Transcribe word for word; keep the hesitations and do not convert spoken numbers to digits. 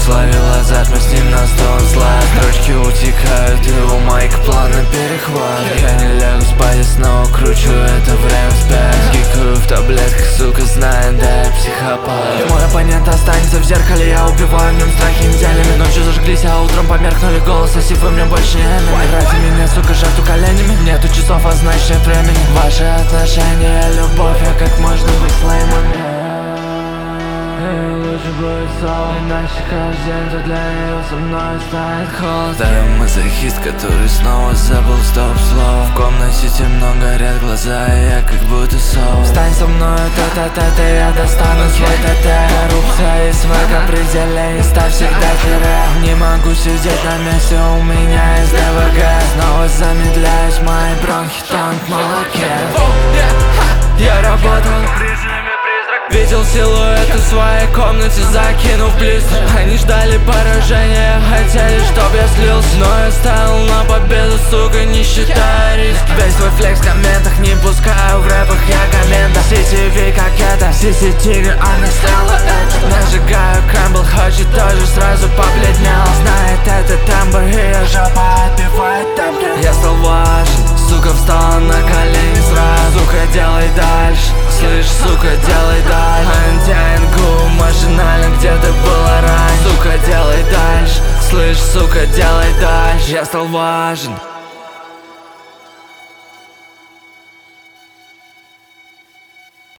словил азарт, мы с ним на сто взлад. Строчки утекают, и у майка планы перехват. Я не лягу спать, я снова кручу это время вспять. Гикаю в таблетках, сука, знает, да я психопат. Мой оппонент останется в зеркале, я убиваю в нем страхи неделями. Ночью зажглись, а утром померкнули голоса, сипы мне больше не энеми. Ради меня, сука, жертву коленями. Нету часов, а значит нет времени. Ваши отношения, любовь, а как можно быть слаймами? Лучше будет сон, иначе каждый день то для нее со мной станет холод. Да, я мазохист, который снова забыл стоп-слово. В комнате темно, горят глаза, и я как будто сон. Встань со мной, та-та-та-та, я достану свой ТТ. Коррупция и свек определение, ставь всегда тире. Не могу сидеть на месте, у меня есть ДВГ. Снова замедляюсь, мои бронхи тонут в молоке. Я работал в режиме призрак, видел силуэты в своей комнате, закинув блистер. Они ждали поражения, хотели, чтоб я слился, но я ставил на победу, сука, не считая риски. Весь твой флекс в комментах не пускаю, в рэпах я коммента. си си ви как это, си си ти ви, она сделала это. Нажигаю крэмбл, хочет тоже, сразу побледнел. Знает это тембр, и я жопа отбивает тембр. Я стал важен, сука, встала на колени сразу. Сука, делай дальше, слышь, сука, делай дальше. Антиангу, машинально где-то было раньше. Сука, делай дальше, слышь, сука, делай дальше. Я стал важен.